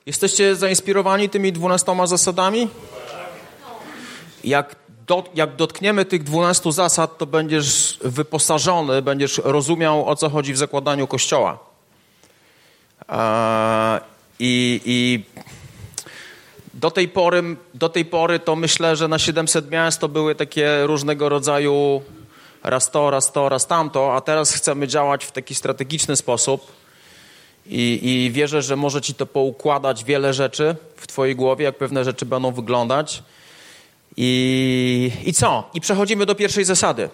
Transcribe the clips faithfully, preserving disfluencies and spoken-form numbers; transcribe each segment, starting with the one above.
Jesteście zainspirowani tymi dwunastoma zasadami? Jak, do, jak dotkniemy tych dwunastu zasad, to będziesz wyposażony, będziesz rozumiał, o co chodzi w zakładaniu Kościoła. Eee, i, I do tej pory, do tej pory to myślę, że na siedemset miast to były takie różnego rodzaju raz to, raz to, raz tamto, a teraz chcemy działać w taki strategiczny sposób. I, I wierzę, że może ci to poukładać wiele rzeczy w twojej głowie, jak pewne rzeczy będą wyglądać. I, i co? I przechodzimy do pierwszej zasady.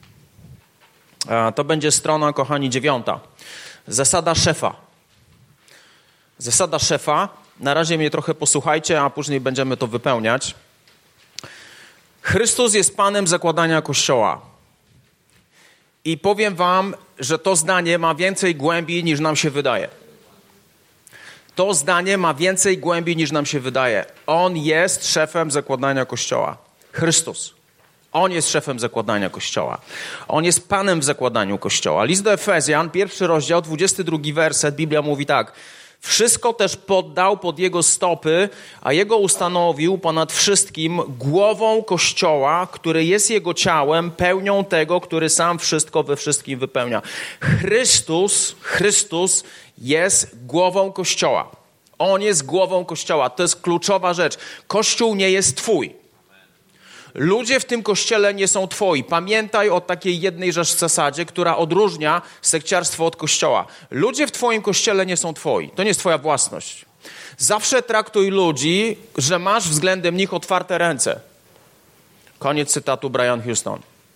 A to będzie strona, kochani, dziewiąta. Zasada szefa. Zasada szefa. Na razie mnie trochę posłuchajcie, a później będziemy to wypełniać. Chrystus jest Panem zakładania Kościoła. I powiem wam, że to zdanie ma więcej głębi, niż nam się wydaje. To zdanie ma więcej głębi, niż nam się wydaje. On jest szefem zakładania Kościoła. Chrystus. On jest szefem zakładania Kościoła. On jest Panem w zakładaniu Kościoła. List do Efezjan, pierwszy rozdział, dwudziesty drugi werset, Biblia mówi tak. Wszystko też poddał pod Jego stopy, a Jego ustanowił ponad wszystkim głową Kościoła, który jest Jego ciałem, pełnią tego, który sam wszystko we wszystkim wypełnia. Chrystus, Chrystus jest głową Kościoła. On jest głową Kościoła. To jest kluczowa rzecz. Kościół nie jest twój. Ludzie w tym kościele nie są twoi. Pamiętaj o takiej jednej rzecz zasadzie, która odróżnia sekciarstwo od kościoła. Ludzie w twoim kościele nie są twoi. To nie jest twoja własność. Zawsze traktuj ludzi, że masz względem nich otwarte ręce. Koniec cytatu Brian Houston.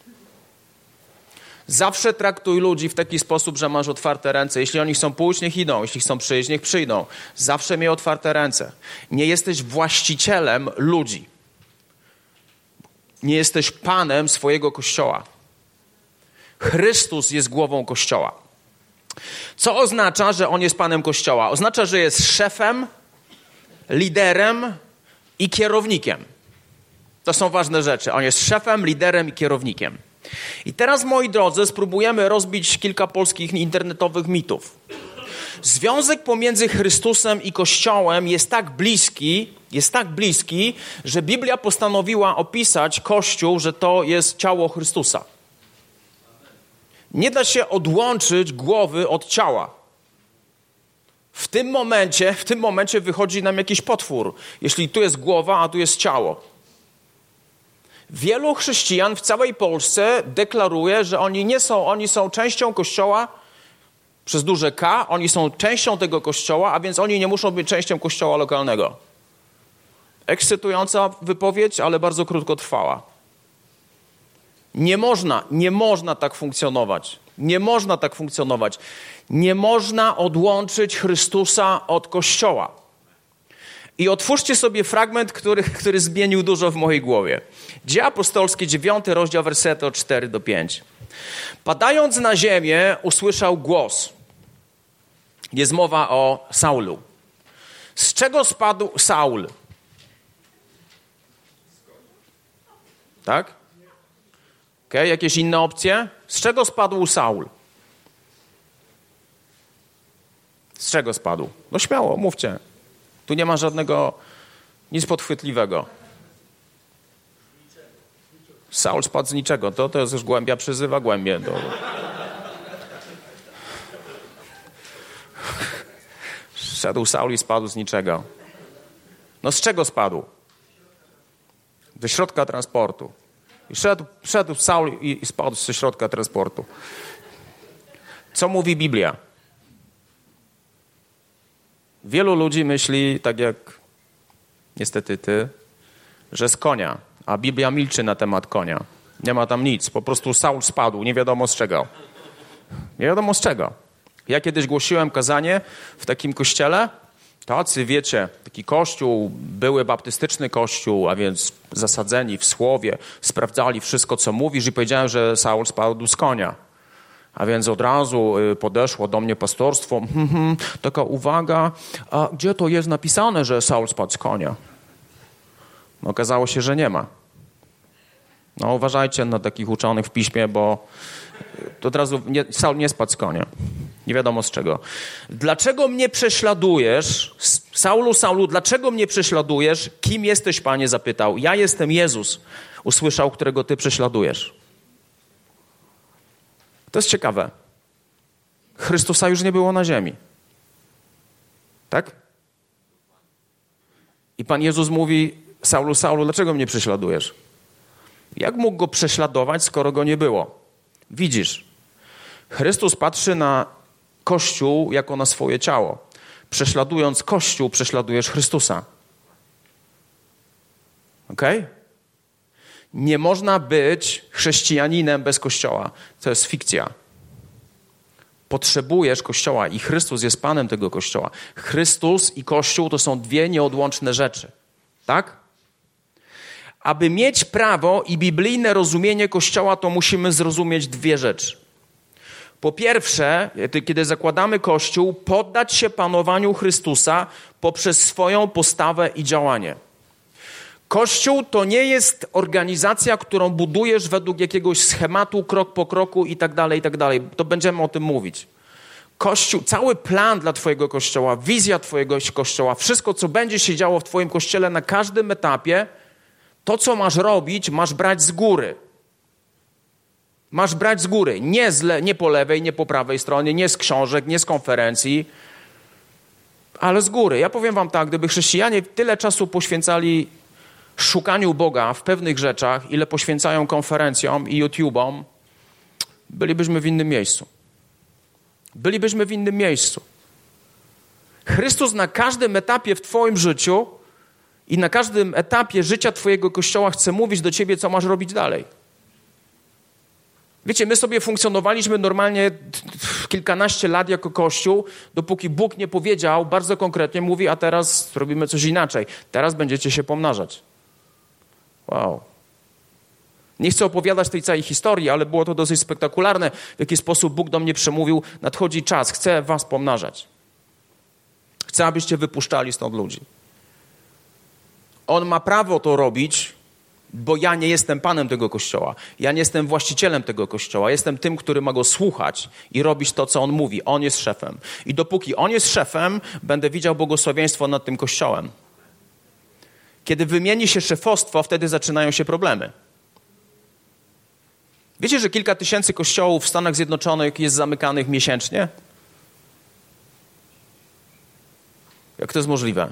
Zawsze traktuj ludzi w taki sposób, że masz otwarte ręce. Jeśli oni chcą pójść, niech idą. Jeśli chcą przyjść, niech przyjdą. Zawsze miej otwarte ręce. Nie jesteś właścicielem ludzi. Nie jesteś Panem swojego Kościoła. Chrystus jest głową Kościoła. Co oznacza, że On jest Panem Kościoła? Oznacza, że jest szefem, liderem i kierownikiem. To są ważne rzeczy. On jest szefem, liderem i kierownikiem. I teraz, moi drodzy, spróbujemy rozbić kilka polskich internetowych mitów. Związek pomiędzy Chrystusem i Kościołem jest tak bliski, jest tak bliski, że Biblia postanowiła opisać Kościół, że to jest ciało Chrystusa. Nie da się odłączyć głowy od ciała. W tym momencie, w tym momencie wychodzi nam jakiś potwór, jeśli tu jest głowa, a tu jest ciało. Wielu chrześcijan w całej Polsce deklaruje, że oni nie są, oni są częścią Kościoła przez duże K, oni są częścią tego Kościoła, a więc oni nie muszą być częścią Kościoła lokalnego. Ekscytująca wypowiedź, ale bardzo krótkotrwała. Nie można, nie można tak funkcjonować. Nie można tak funkcjonować. Nie można odłączyć Chrystusa od Kościoła. I otwórzcie sobie fragment, który, który zmienił dużo w mojej głowie. Dzieje apostolskie, dziewiąty rozdział, wersety od cztery do pięć. Padając na ziemię, usłyszał głos. Jest mowa o Saulu. Z czego spadł Saul? Tak? Okej, okay, jakieś inne opcje? Z czego spadł Saul? Z czego spadł? No śmiało, mówcie. Tu nie ma żadnego, nic podchwytliwego. Saul spadł z niczego. To, to jest już głębia przyzywa głębię. To... Szedł Saul i spadł z niczego. No z czego spadł? Ze środka transportu. I szedł, szedł Saul i, i spadł ze środka transportu. Co mówi Biblia? Wielu ludzi myśli, tak jak niestety ty, że z konia, a Biblia milczy na temat konia. Nie ma tam nic, po prostu Saul spadł, nie wiadomo z czego. Nie wiadomo z czego. Ja kiedyś głosiłem kazanie w takim kościele, tacy wiecie, taki kościół, były baptystyczny kościół, a więc zasadzeni w słowie, sprawdzali wszystko, co mówisz i powiedziałem, że Saul spadł z konia. A więc od razu podeszło do mnie pastorstwo, hmm, hmm, taka uwaga, a gdzie to jest napisane, że Saul spadł z konia? No, okazało się, że nie ma. No uważajcie na takich uczonych w piśmie, bo to od razu nie, Saul nie spadł z konia. Nie wiadomo z czego. Dlaczego mnie prześladujesz? Saulu, Saulu, dlaczego mnie prześladujesz? Kim jesteś, Panie? Zapytał. Ja jestem Jezus, usłyszał, którego ty prześladujesz. To jest ciekawe. Chrystusa już nie było na ziemi. Tak? I Pan Jezus mówi, Saulu, Saulu, dlaczego mnie prześladujesz? Jak mógł go prześladować, skoro go nie było? Widzisz, Chrystus patrzy na Kościół jako na swoje ciało. Prześladując Kościół, prześladujesz Chrystusa. Okej? Okay? Nie można być chrześcijaninem bez Kościoła. To jest fikcja. Potrzebujesz Kościoła i Chrystus jest Panem tego Kościoła. Chrystus i Kościół to są dwie nieodłączne rzeczy. Tak? Aby mieć prawo i biblijne rozumienie Kościoła, to musimy zrozumieć dwie rzeczy. Po pierwsze, kiedy zakładamy Kościół, poddać się panowaniu Chrystusa poprzez swoją postawę i działanie. Kościół to nie jest organizacja, którą budujesz według jakiegoś schematu, krok po kroku i tak dalej, i tak dalej. To będziemy o tym mówić. Kościół, cały plan dla twojego Kościoła, wizja twojego Kościoła, wszystko, co będzie się działo w twoim Kościele na każdym etapie, to, co masz robić, masz brać z góry. Masz brać z góry. Nie, z le, nie po lewej, nie po prawej stronie, nie z książek, nie z konferencji, ale z góry. Ja powiem wam tak, gdyby chrześcijanie tyle czasu poświęcali szukaniu Boga w pewnych rzeczach, ile poświęcają konferencjom i YouTube'om, bylibyśmy w innym miejscu. Bylibyśmy w innym miejscu. Chrystus na każdym etapie w twoim życiu i na każdym etapie życia twojego Kościoła chce mówić do ciebie, co masz robić dalej. Wiecie, my sobie funkcjonowaliśmy normalnie kilkanaście lat jako Kościół, dopóki Bóg nie powiedział, bardzo konkretnie mówi, a teraz robimy coś inaczej. Teraz będziecie się pomnażać. Wow. Nie chcę opowiadać tej całej historii, ale było to dosyć spektakularne, w jaki sposób Bóg do mnie przemówił. Nadchodzi czas, chcę was pomnażać. Chcę, abyście wypuszczali stąd ludzi. On ma prawo to robić, bo ja nie jestem panem tego Kościoła. Ja nie jestem właścicielem tego Kościoła. Jestem tym, który ma go słuchać i robić to, co on mówi. On jest szefem. I dopóki on jest szefem, będę widział błogosławieństwo nad tym Kościołem. Kiedy wymieni się szefostwo, wtedy zaczynają się problemy. Wiecie, że kilka tysięcy kościołów w Stanach Zjednoczonych jest zamykanych miesięcznie? Jak to jest możliwe?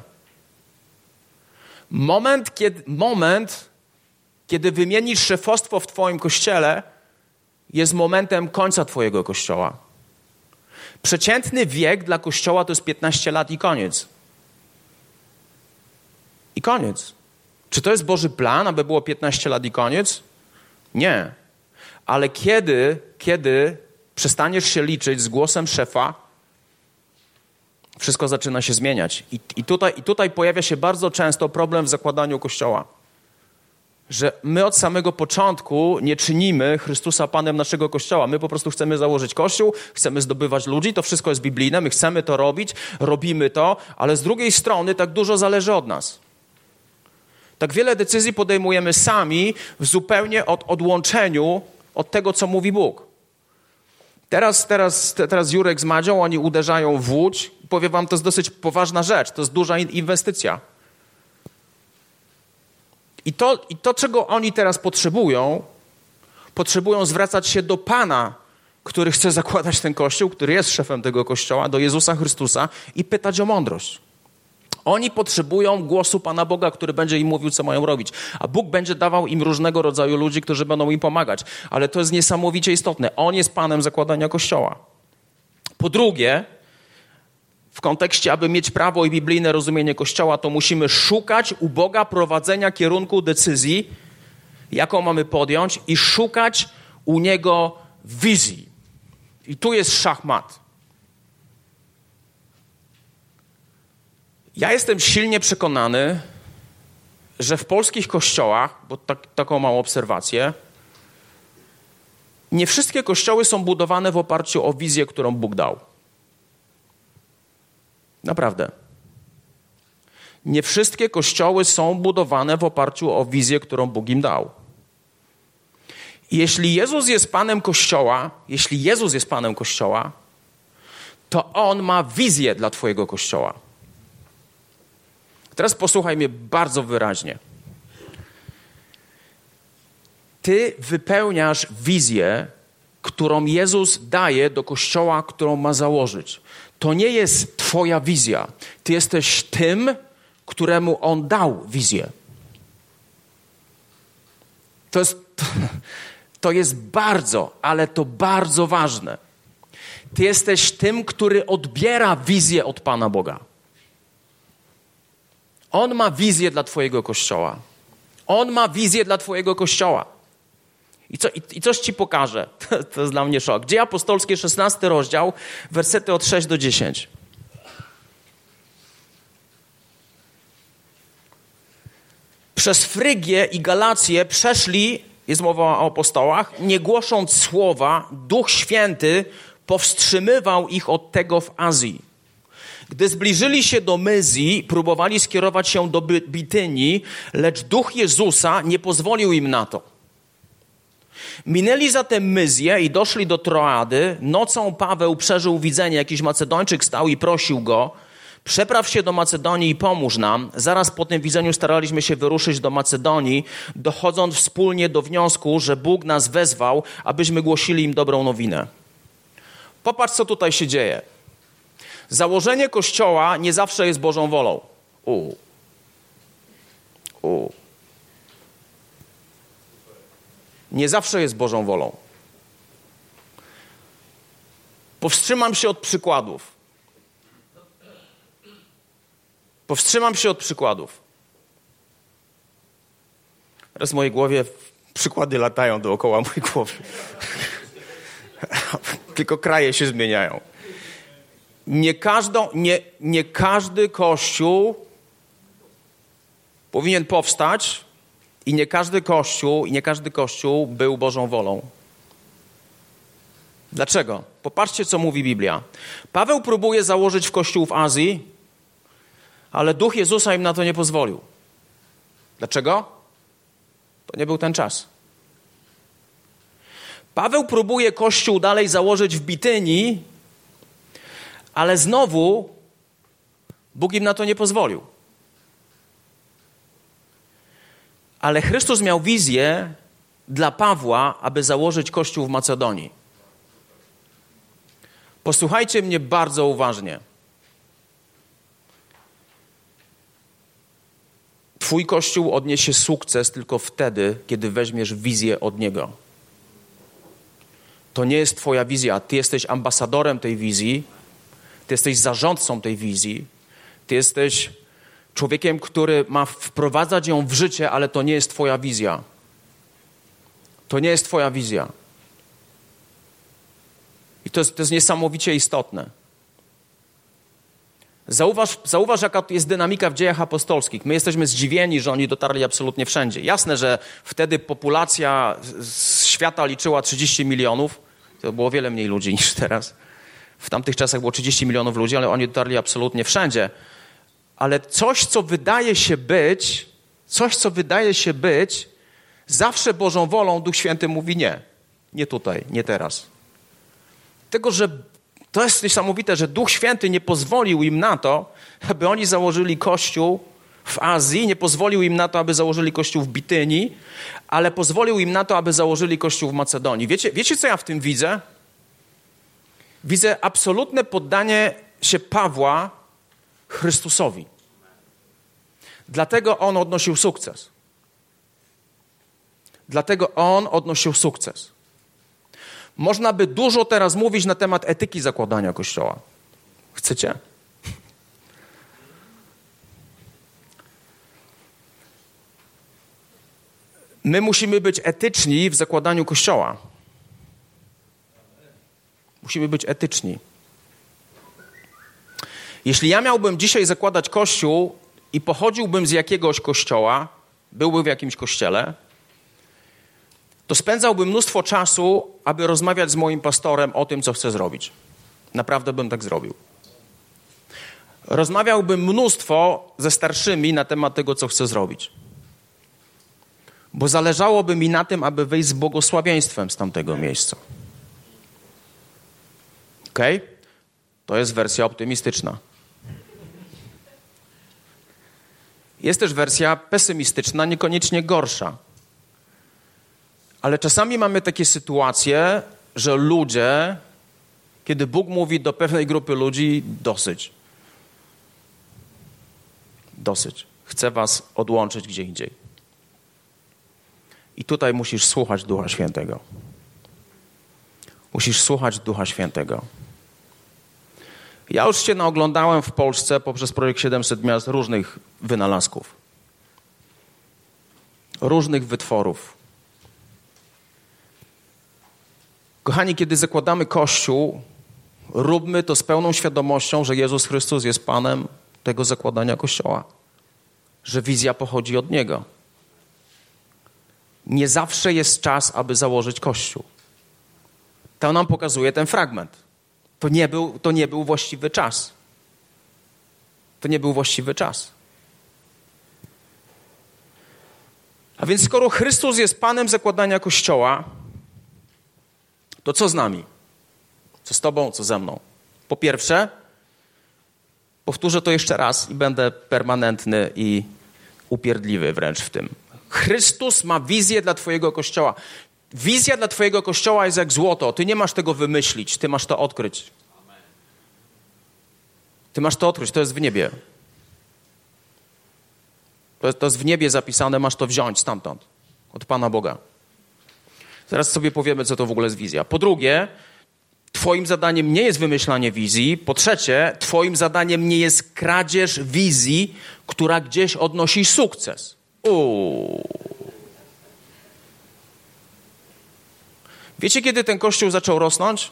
Moment, kiedy, moment, kiedy wymienisz szefostwo w twoim kościele, jest momentem końca twojego kościoła. Przeciętny wiek dla kościoła to jest piętnaście lat i koniec. I koniec. Czy to jest Boży plan, aby było piętnaście lat i koniec? Nie. Ale kiedy, kiedy przestaniesz się liczyć z głosem szefa, wszystko zaczyna się zmieniać. I, i, tutaj, I tutaj pojawia się bardzo często problem w zakładaniu Kościoła. Że my od samego początku nie czynimy Chrystusa Panem naszego Kościoła. My po prostu chcemy założyć Kościół, chcemy zdobywać ludzi, to wszystko jest biblijne, my chcemy to robić, robimy to, ale z drugiej strony tak dużo zależy od nas. Tak wiele decyzji podejmujemy sami w zupełnie od odłączeniu od tego, co mówi Bóg. Teraz, teraz, teraz Jurek z Madzią, oni uderzają w Łódź. Powiem wam, to jest dosyć poważna rzecz, to jest duża inwestycja. I to, I to, czego oni teraz potrzebują, potrzebują zwracać się do Pana, który chce zakładać ten Kościół, który jest szefem tego Kościoła, do Jezusa Chrystusa i pytać o mądrość. Oni potrzebują głosu Pana Boga, który będzie im mówił, co mają robić. A Bóg będzie dawał im różnego rodzaju ludzi, którzy będą im pomagać. Ale to jest niesamowicie istotne. On jest Panem zakładania Kościoła. Po drugie, w kontekście, aby mieć prawo i biblijne rozumienie Kościoła, to musimy szukać u Boga prowadzenia kierunku decyzji, jaką mamy podjąć, i szukać u Niego wizji. I tu jest szachmat. Ja jestem silnie przekonany, że w polskich kościołach, bo tak, taką mam obserwację, nie wszystkie kościoły są budowane w oparciu o wizję, którą Bóg dał. Naprawdę. Nie wszystkie kościoły są budowane w oparciu o wizję, którą Bóg im dał. I jeśli Jezus jest Panem Kościoła, jeśli Jezus jest Panem Kościoła, to On ma wizję dla twojego Kościoła. Teraz posłuchaj mnie bardzo wyraźnie. Ty wypełniasz wizję, którą Jezus daje do Kościoła, którą ma założyć. To nie jest twoja wizja. Ty jesteś tym, któremu On dał wizję. To jest, to jest bardzo, ale to bardzo ważne. Ty jesteś tym, który odbiera wizję od Pana Boga. On ma wizję dla twojego Kościoła. On ma wizję dla twojego Kościoła. I, co, i, i coś ci pokażę. To, to jest dla mnie szok. Dzieje apostolskie, szesnasty rozdział, wersety od szóstego do dziesiątego. Przez Frygię i Galację przeszli, jest mowa o apostołach, nie głosząc słowa, Duch Święty powstrzymywał ich od tego w Azji. Gdy zbliżyli się do Myzji, próbowali skierować się do Bitynii, lecz Duch Jezusa nie pozwolił im na to. Minęli zatem Myzję i doszli do Troady. Nocą Paweł przeżył widzenie, jakiś Macedończyk stał i prosił go: przepraw się do Macedonii i pomóż nam. Zaraz po tym widzeniu staraliśmy się wyruszyć do Macedonii, dochodząc wspólnie do wniosku, że Bóg nas wezwał, abyśmy głosili im dobrą nowinę. Popatrz, co tutaj się dzieje. Założenie Kościoła nie zawsze jest Bożą wolą. U. U. Nie zawsze jest Bożą wolą. Powstrzymam się od przykładów. Powstrzymam się od przykładów. Teraz w mojej głowie przykłady latają dookoła mojej głowy. Tylko kraje się zmieniają. Nie, każdą, nie, nie każdy Kościół powinien powstać i nie każdy Kościół, i nie każdy Kościół był Bożą wolą. Dlaczego? Popatrzcie, co mówi Biblia. Paweł próbuje założyć w Kościół w Azji, ale Duch Jezusa im na to nie pozwolił. Dlaczego? To nie był ten czas. Paweł próbuje Kościół dalej założyć w Bitynii, ale znowu Bóg im na to nie pozwolił. Ale Chrystus miał wizję dla Pawła, aby założyć Kościół w Macedonii. Posłuchajcie mnie bardzo uważnie. Twój Kościół odniesie sukces tylko wtedy, kiedy weźmiesz wizję od Niego. To nie jest twoja wizja. Ty jesteś ambasadorem tej wizji. Ty jesteś zarządcą tej wizji. Ty jesteś człowiekiem, który ma wprowadzać ją w życie, ale to nie jest twoja wizja. To nie jest twoja wizja. I to jest, to jest niesamowicie istotne. Zauważ, zauważ, jaka jest dynamika w dziejach apostolskich. My jesteśmy zdziwieni, że oni dotarli absolutnie wszędzie. Jasne, że wtedy populacja z świata liczyła trzydzieści milionów. To było wiele mniej ludzi niż teraz. W tamtych czasach było trzydzieści milionów ludzi, ale oni dotarli absolutnie wszędzie. Ale coś, co wydaje się być, coś, co wydaje się być, zawsze Bożą wolą Duch Święty mówi nie. Nie tutaj, nie teraz. Tego, że to jest niesamowite, że Duch Święty nie pozwolił im na to, aby oni założyli kościół w Azji, nie pozwolił im na to, aby założyli kościół w Bitynii, ale pozwolił im na to, aby założyli kościół w Macedonii. Wiecie, wiecie co ja w tym widzę? Widzę absolutne poddanie się Pawła Chrystusowi. Dlatego on odnosił sukces. Dlatego on odnosił sukces. Można by dużo teraz mówić na temat etyki zakładania Kościoła. Chcecie? My musimy być etyczni w zakładaniu Kościoła. Musimy być etyczni. Jeśli ja miałbym dzisiaj zakładać Kościół i pochodziłbym z jakiegoś kościoła, byłbym w jakimś kościele, to spędzałbym mnóstwo czasu, aby rozmawiać z moim pastorem o tym, co chcę zrobić. Naprawdę bym tak zrobił. Rozmawiałbym mnóstwo ze starszymi na temat tego, co chcę zrobić. Bo zależałoby mi na tym, aby wyjść z błogosławieństwem z tamtego miejsca. Okej? Okay? To jest wersja optymistyczna. Jest też wersja pesymistyczna, niekoniecznie gorsza. Ale czasami mamy takie sytuacje, że ludzie, kiedy Bóg mówi do pewnej grupy ludzi, dosyć. Dosyć. Chcę was odłączyć gdzie indziej. I tutaj musisz słuchać Ducha Świętego. Musisz słuchać Ducha Świętego. Ja już się naoglądałem w Polsce poprzez projekt siedemset miast różnych wynalazków. Różnych wytworów. Kochani, kiedy zakładamy Kościół, róbmy to z pełną świadomością, że Jezus Chrystus jest Panem tego zakładania Kościoła. Że wizja pochodzi od Niego. Nie zawsze jest czas, aby założyć Kościół. To nam pokazuje ten fragment. To nie był, to nie był właściwy czas. To nie był właściwy czas. A więc skoro Chrystus jest Panem zakładania Kościoła, to co z nami? Co z tobą, co ze mną? Po pierwsze, powtórzę to jeszcze raz i będę permanentny i upierdliwy wręcz w tym. Chrystus ma wizję dla twojego Kościoła. Wizja dla twojego Kościoła jest jak złoto. Ty nie masz tego wymyślić, ty masz to odkryć. Ty masz to odkryć, to jest w niebie. To jest, to jest w niebie zapisane, masz to wziąć stamtąd, od Pana Boga. Zaraz sobie powiemy, co to w ogóle jest wizja. Po drugie, twoim zadaniem nie jest wymyślanie wizji. Po trzecie, twoim zadaniem nie jest kradzież wizji, która gdzieś odnosi sukces. Uuu. Wiecie, kiedy ten Kościół zaczął rosnąć?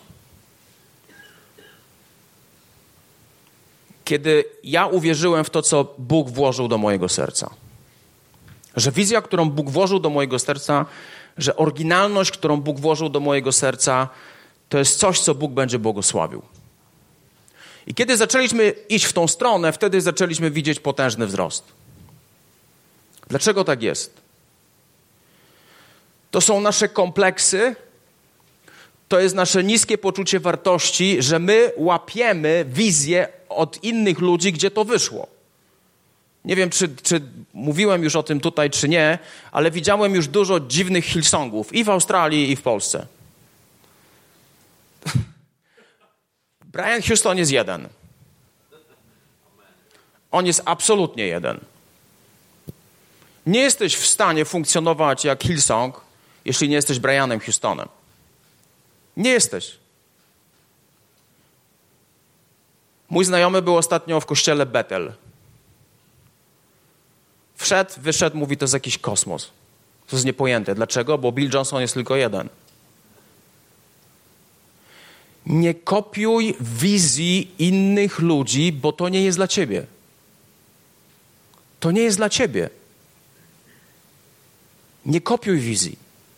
Kiedy ja uwierzyłem w to, co Bóg włożył do mojego serca. Że wizja, którą Bóg włożył do mojego serca, że oryginalność, którą Bóg włożył do mojego serca, to jest coś, co Bóg będzie błogosławił. I kiedy zaczęliśmy iść w tą stronę, wtedy zaczęliśmy widzieć potężny wzrost. Dlaczego tak jest? To są nasze kompleksy, to jest nasze niskie poczucie wartości, że my łapiemy wizję od innych ludzi, gdzie to wyszło. Nie wiem, czy, czy mówiłem już o tym tutaj, czy nie, ale widziałem już dużo dziwnych Hillsongów i w Australii, i w Polsce. Brian Houston jest jeden. On jest absolutnie jeden. Nie jesteś w stanie funkcjonować jak Hillsong, jeśli nie jesteś Brianem Houstonem. Nie jesteś. Mój znajomy był ostatnio w kościele Bethel. Wszedł, wyszedł, mówi, to jest jakiś kosmos. To jest niepojęte. Dlaczego? Bo Bill Johnson jest tylko jeden. Nie kopiuj wizji innych ludzi, bo to nie jest dla ciebie. To nie jest dla ciebie. Nie kopiuj wizji.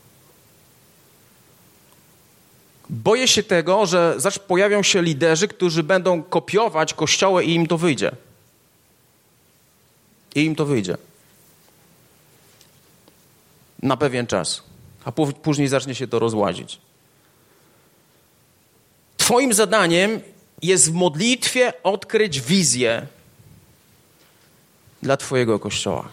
Boję się tego, że pojawią się liderzy, którzy będą kopiować kościoły i im to wyjdzie. I im to wyjdzie. Na pewien czas. A później zacznie się to rozłazić. Twoim zadaniem jest w modlitwie odkryć wizję dla twojego Kościoła.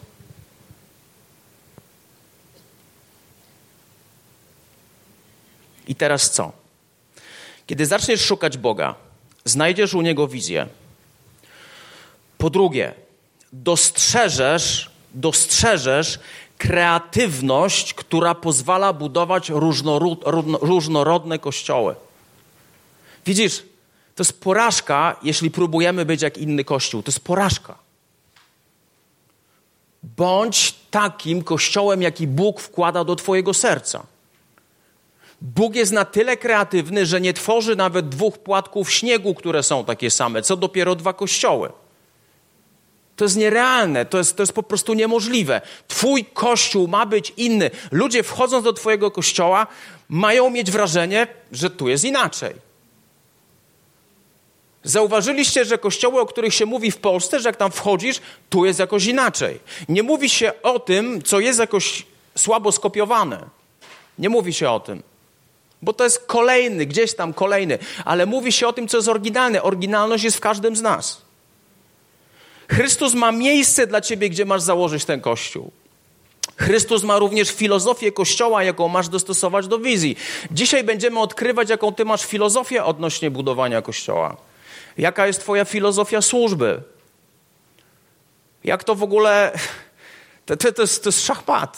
I teraz co? Kiedy zaczniesz szukać Boga, znajdziesz u Niego wizję. Po drugie, dostrzeżesz, dostrzeżesz kreatywność, która pozwala budować różnoród, różnorodne kościoły. Widzisz, to jest porażka, jeśli próbujemy być jak inny kościół. To jest porażka. Bądź takim kościołem, jaki Bóg wkłada do twojego serca. Bóg jest na tyle kreatywny, że nie tworzy nawet dwóch płatków śniegu, które są takie same, co dopiero dwa kościoły. To jest nierealne, to jest, to jest po prostu niemożliwe. Twój kościół ma być inny. Ludzie wchodząc do twojego kościoła mają mieć wrażenie, że tu jest inaczej. Zauważyliście, że kościoły, o których się mówi w Polsce, że jak tam wchodzisz, tu jest jakoś inaczej. Nie mówi się o tym, co jest jakoś słabo skopiowane. Nie mówi się o tym. Bo to jest kolejny, gdzieś tam kolejny. Ale mówi się o tym, co jest oryginalne. Oryginalność jest w każdym z nas. Chrystus ma miejsce dla ciebie, gdzie masz założyć ten Kościół. Chrystus ma również filozofię Kościoła, jaką masz dostosować do wizji. Dzisiaj będziemy odkrywać, jaką ty masz filozofię odnośnie budowania Kościoła. Jaka jest twoja filozofia służby? Jak to w ogóle... To, to, to, jest, to jest szachmat.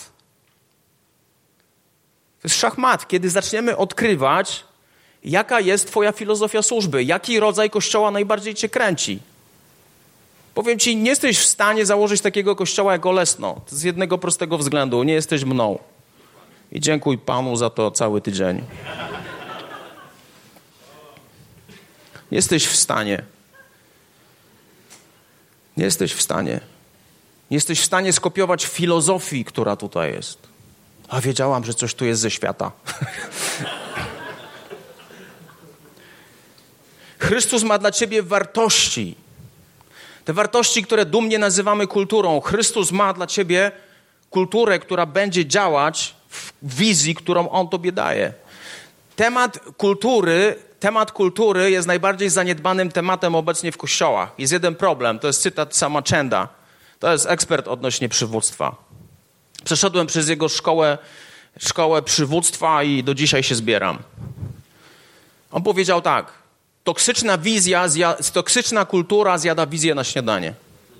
To jest szachmat. Kiedy zaczniemy odkrywać, jaka jest twoja filozofia służby, jaki rodzaj Kościoła najbardziej cię kręci. Powiem ci, nie jesteś w stanie założyć takiego kościoła jak Olesno. Z jednego prostego względu. Nie jesteś mną. I dziękuj Panu za to cały tydzień. Nie jesteś w stanie. Nie jesteś w stanie. Nie jesteś w stanie skopiować filozofii, która tutaj jest. A wiedziałam, że coś tu jest ze świata. Chrystus ma dla ciebie wartości. Te wartości, które dumnie nazywamy kulturą. Chrystus ma dla ciebie kulturę, która będzie działać w wizji, którą On tobie daje. Temat kultury, temat kultury jest najbardziej zaniedbanym tematem obecnie w kościołach. Jest jeden problem, to jest cytat sama Chanda. To jest ekspert odnośnie przywództwa. Przeszedłem przez jego szkołę, szkołę przywództwa i do dzisiaj się zbieram. On powiedział tak. Toksyczna wizja, toksyczna kultura zjada wizję na śniadanie.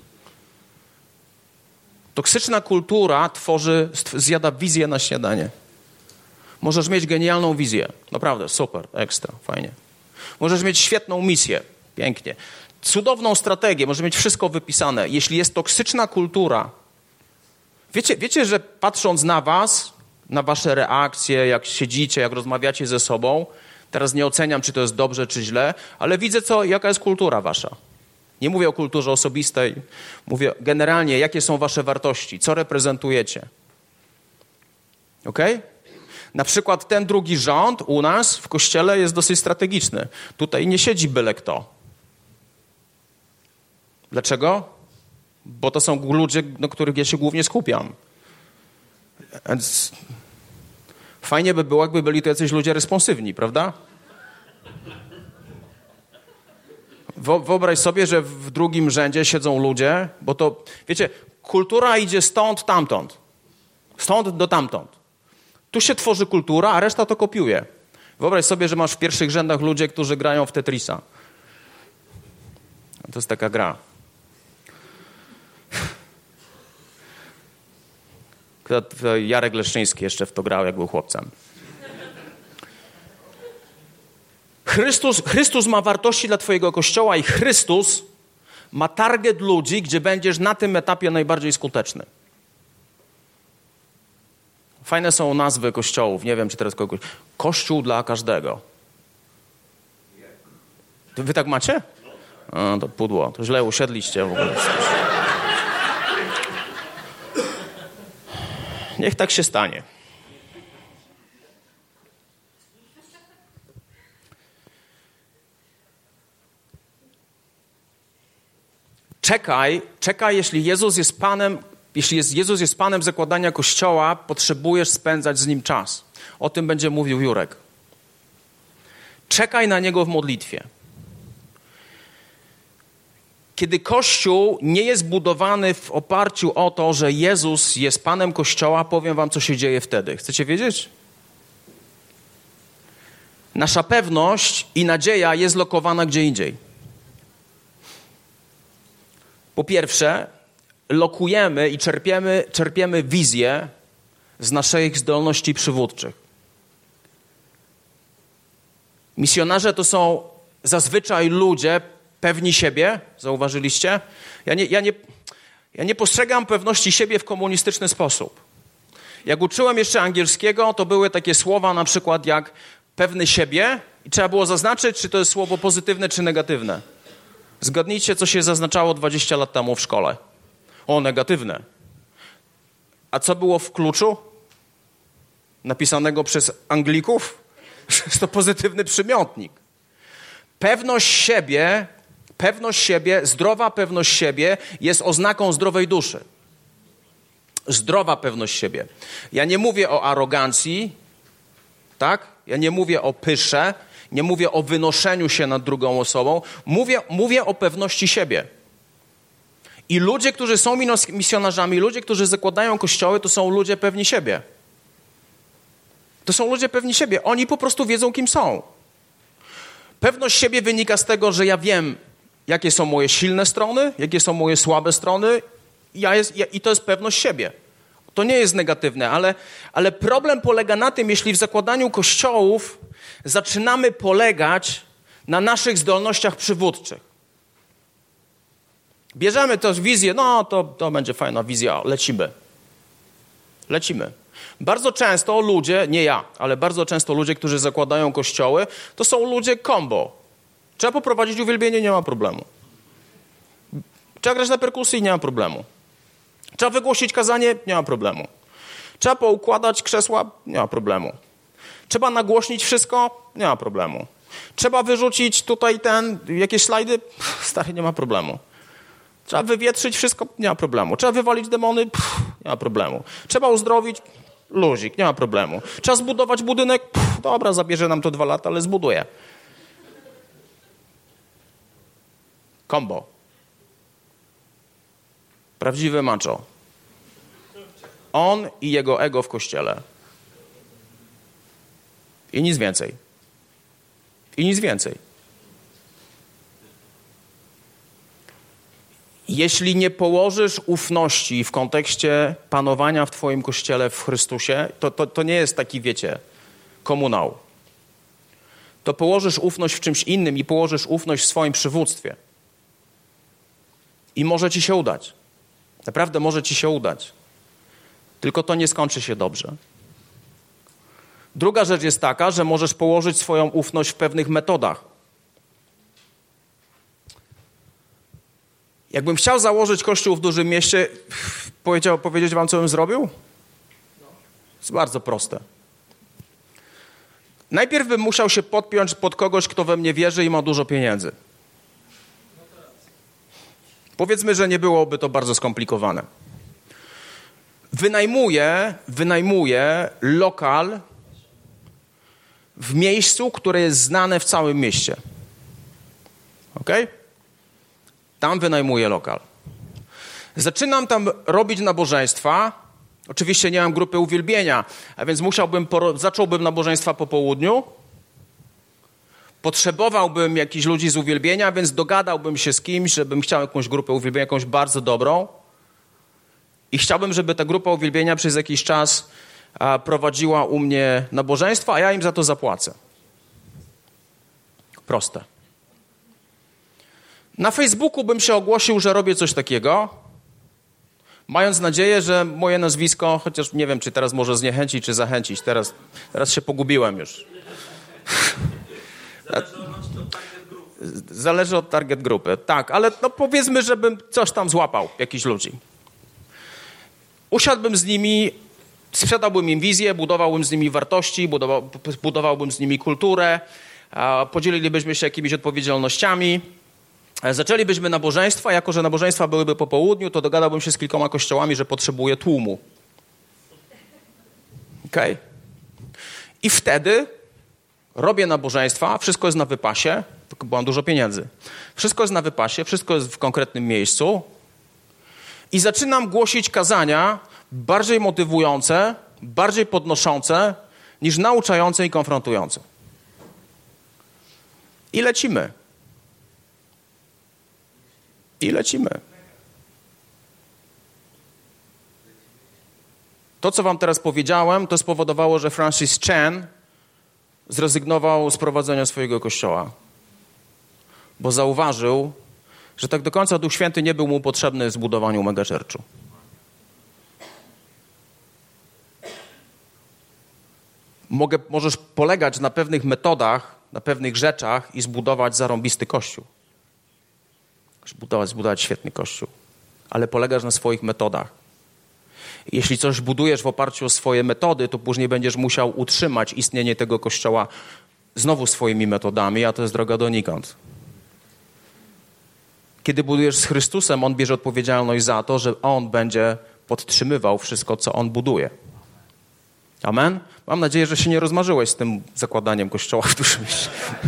Toksyczna kultura tworzy, zjada wizję na śniadanie. Możesz mieć genialną wizję. Naprawdę, super, ekstra, fajnie. Możesz mieć świetną misję, pięknie. Cudowną strategię, możesz mieć wszystko wypisane. Jeśli jest toksyczna kultura, wiecie, wiecie, że patrząc na was, na wasze reakcje, jak siedzicie, jak rozmawiacie ze sobą, teraz nie oceniam, czy to jest dobrze, czy źle, ale widzę, co, jaka jest kultura wasza. Nie mówię o kulturze osobistej, mówię generalnie, jakie są wasze wartości, co reprezentujecie. Okej? Okay? Na przykład ten drugi rząd u nas w kościele jest dosyć strategiczny. Tutaj nie siedzi byle kto. Dlaczego? Bo to są ludzie, na których ja się głównie skupiam. Więc fajnie by było, jakby byli to jacyś ludzie responsywni, prawda? Wyobraź sobie, że w drugim rzędzie siedzą ludzie, bo to, wiecie, kultura idzie stąd, tamtąd. Stąd do tamtąd. Tu się tworzy kultura, a reszta to kopiuje. Wyobraź sobie, że masz w pierwszych rzędach ludzie, którzy grają w Tetrisa. To jest taka gra. Jarek Leszczyński jeszcze w to grał, jak był chłopcem. Chrystus, Chrystus ma wartości dla twojego kościoła i Chrystus ma target ludzi, gdzie będziesz na tym etapie najbardziej skuteczny. Fajne są nazwy kościołów. Nie wiem, czy teraz kogoś... Kościół dla każdego. Wy tak macie? A, to pudło. To źle usiedliście w ogóle. Niech tak się stanie. Czekaj, czekaj, jeśli Jezus jest Panem, jeśli jest, Jezus jest Panem zakładania Kościoła, potrzebujesz spędzać z Nim czas. O tym będzie mówił Jurek. Czekaj na Niego w modlitwie. Kiedy Kościół nie jest budowany w oparciu o to, że Jezus jest Panem Kościoła, powiem wam, co się dzieje wtedy. Chcecie wiedzieć? Nasza pewność i nadzieja jest lokowana gdzie indziej. Po pierwsze, lokujemy i czerpiemy, czerpiemy wizję z naszych zdolności przywódczych. Misjonarze to są zazwyczaj ludzie pewni siebie, zauważyliście? Ja nie, ja nie, ja nie postrzegam pewności siebie w komunistyczny sposób. Jak uczyłem jeszcze angielskiego, to były takie słowa na przykład jak pewny siebie i trzeba było zaznaczyć, czy to jest słowo pozytywne, czy negatywne. Zgadnijcie, co się zaznaczało dwadzieścia lat temu w szkole. O, negatywne. A co było w kluczu? Napisanego przez Anglików? Jest to pozytywny przymiotnik. Pewność siebie, pewność siebie, zdrowa pewność siebie jest oznaką zdrowej duszy. Zdrowa pewność siebie. Ja nie mówię o arogancji, tak? Ja nie mówię o pysze, nie mówię o wynoszeniu się nad drugą osobą, mówię, mówię o pewności siebie. I ludzie, którzy są misjonarzami, ludzie, którzy zakładają kościoły, to są ludzie pewni siebie. To są ludzie pewni siebie. Oni po prostu wiedzą, kim są. Pewność siebie wynika z tego, że ja wiem, jakie są moje silne strony, jakie są moje słabe strony ja jest, ja, i to jest pewność siebie. To nie jest negatywne, ale, ale problem polega na tym, jeśli w zakładaniu kościołów zaczynamy polegać na naszych zdolnościach przywódczych. Bierzemy tę wizję, no to, to będzie fajna wizja, lecimy. Lecimy. Bardzo często ludzie, nie ja, ale bardzo często ludzie, którzy zakładają kościoły, to są ludzie combo. Trzeba poprowadzić uwielbienie, nie ma problemu. Trzeba grać na perkusji, nie ma problemu. Trzeba wygłosić kazanie, nie ma problemu. Trzeba poukładać krzesła, nie ma problemu. Trzeba nagłośnić wszystko, nie ma problemu. Trzeba wyrzucić tutaj ten, jakieś slajdy, pff, stary, nie ma problemu. Trzeba wywietrzyć wszystko, nie ma problemu. Trzeba wywalić demony, pff, nie ma problemu. Trzeba uzdrowić, luzik, nie ma problemu. Trzeba zbudować budynek, pff, dobra, zabierze nam to dwa lata, ale zbuduję. Kombo. Prawdziwy macho. On i jego ego w kościele. I nic więcej. I nic więcej. Jeśli nie położysz ufności w kontekście panowania w twoim kościele w Chrystusie, to, to, to nie jest taki, wiecie, komunał. To położysz ufność w czymś innym i położysz ufność w swoim przywództwie. I może ci się udać. Naprawdę może ci się udać. Tylko to nie skończy się dobrze. Druga rzecz jest taka, że możesz położyć swoją ufność w pewnych metodach. Jakbym chciał założyć kościół w dużym mieście, powiedział, powiedzieć wam, co bym zrobił? Jest bardzo proste. Najpierw bym musiał się podpiąć pod kogoś, kto we mnie wierzy i ma dużo pieniędzy. Powiedzmy, że nie byłoby to bardzo skomplikowane. Wynajmuję, wynajmuję lokal w miejscu, które jest znane w całym mieście. Okej? Tam wynajmuję lokal. Zaczynam tam robić nabożeństwa. Oczywiście nie mam grupy uwielbienia, a więc musiałbym, poro- zacząłbym nabożeństwa po południu. Potrzebowałbym jakichś ludzi z uwielbienia, więc dogadałbym się z kimś, żebym chciał jakąś grupę uwielbienia, jakąś bardzo dobrą. I chciałbym, żeby ta grupa uwielbienia przez jakiś czas a, prowadziła u mnie nabożeństwa, a ja im za to zapłacę. Proste. Na Facebooku bym się ogłosił, że robię coś takiego, mając nadzieję, że moje nazwisko, chociaż nie wiem, czy teraz może zniechęcić, czy zachęcić. Teraz, teraz się pogubiłem już. Zależy od target grupy. Tak, ale no powiedzmy, żebym coś tam złapał, jakichś ludzi. Usiadłbym z nimi, sprzedałbym im wizję, budowałbym z nimi wartości, budował, budowałbym z nimi kulturę, podzielilibyśmy się jakimiś odpowiedzialnościami. Zaczęlibyśmy nabożeństwa, jako że nabożeństwa byłyby po południu, to dogadałbym się z kilkoma kościołami, że potrzebuję tłumu. Okej? Okay? I wtedy robię nabożeństwa, wszystko jest na wypasie, bo mam dużo pieniędzy. Wszystko jest na wypasie, wszystko jest w konkretnym miejscu i zaczynam głosić kazania bardziej motywujące, bardziej podnoszące niż nauczające i konfrontujące. I lecimy. I lecimy. To, co wam teraz powiedziałem, to spowodowało, że Francis Chan zrezygnował z prowadzenia swojego kościoła. Bo zauważył, że tak do końca Duch Święty nie był mu potrzebny w zbudowaniu megachurchu. Mogę, możesz polegać na pewnych metodach, na pewnych rzeczach i zbudować zarąbisty kościół. Zbudować, zbudować świetny kościół. Ale polegasz na swoich metodach. Jeśli coś budujesz w oparciu o swoje metody, to później będziesz musiał utrzymać istnienie tego kościoła znowu swoimi metodami, a to jest droga donikąd. Kiedy budujesz z Chrystusem, On bierze odpowiedzialność za to, że On będzie podtrzymywał wszystko, co On buduje. Amen? Mam nadzieję, że się nie rozmarzyłeś z tym zakładaniem kościoła w dużym mieście.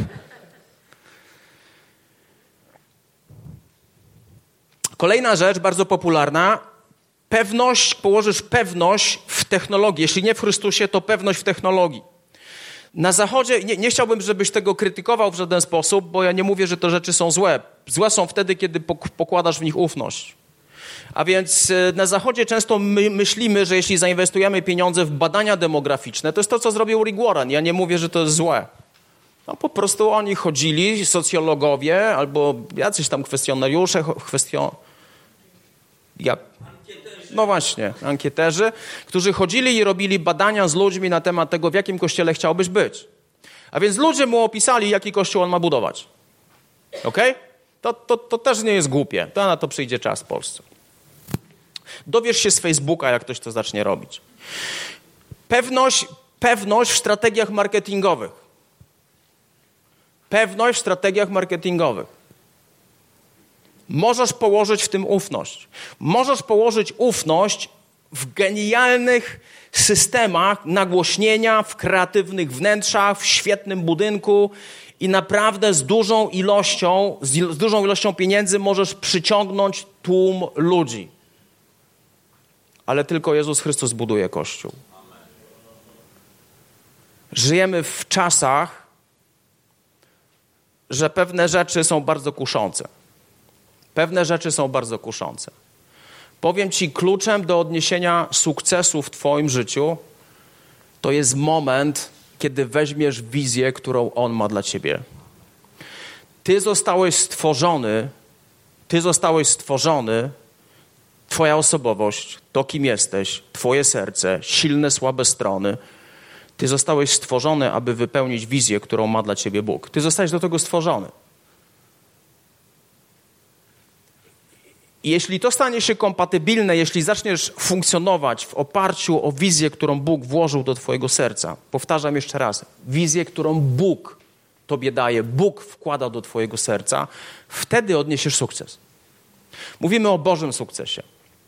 Kolejna rzecz, bardzo popularna. Pewność, położysz pewność w technologii. Jeśli nie w Chrystusie, to pewność w technologii. Na Zachodzie, nie, nie chciałbym, żebyś tego krytykował w żaden sposób, bo ja nie mówię, że te rzeczy są złe. Złe są wtedy, kiedy pokładasz w nich ufność. A więc na Zachodzie często my myślimy, że jeśli zainwestujemy pieniądze w badania demograficzne, to jest to, co zrobił Rick Warren. Ja nie mówię, że to jest złe. No po prostu oni chodzili, socjologowie albo jacyś tam kwestionariusze, kwestion... Jak? No właśnie, ankieterzy, którzy chodzili i robili badania z ludźmi na temat tego, w jakim kościele chciałbyś być. A więc ludzie mu opisali, jaki kościół on ma budować. Okej? Okay? To, to, to też nie jest głupie. To na to przyjdzie czas w Polsce. Dowiesz się z Facebooka, jak ktoś to zacznie robić. Pewność, pewność w strategiach marketingowych. Pewność w strategiach marketingowych. Możesz położyć w tym ufność. Możesz położyć ufność w genialnych systemach nagłośnienia, w kreatywnych wnętrzach, w świetnym budynku i naprawdę z dużą ilością, z dużą ilością pieniędzy możesz przyciągnąć tłum ludzi. Ale tylko Jezus Chrystus buduje Kościół. Żyjemy w czasach, że pewne rzeczy są bardzo kuszące. Pewne rzeczy są bardzo kuszące. Powiem ci, kluczem do odniesienia sukcesu w twoim życiu to jest moment, kiedy weźmiesz wizję, którą On ma dla ciebie. Ty zostałeś stworzony, ty zostałeś stworzony, twoja osobowość, to kim jesteś, twoje serce, silne, słabe strony. Ty zostałeś stworzony, aby wypełnić wizję, którą ma dla ciebie Bóg. Ty zostałeś do tego stworzony. I jeśli to stanie się kompatybilne, jeśli zaczniesz funkcjonować w oparciu o wizję, którą Bóg włożył do twojego serca, powtarzam jeszcze raz, wizję, którą Bóg tobie daje, Bóg wkłada do twojego serca, wtedy odniesiesz sukces. Mówimy o Bożym sukcesie.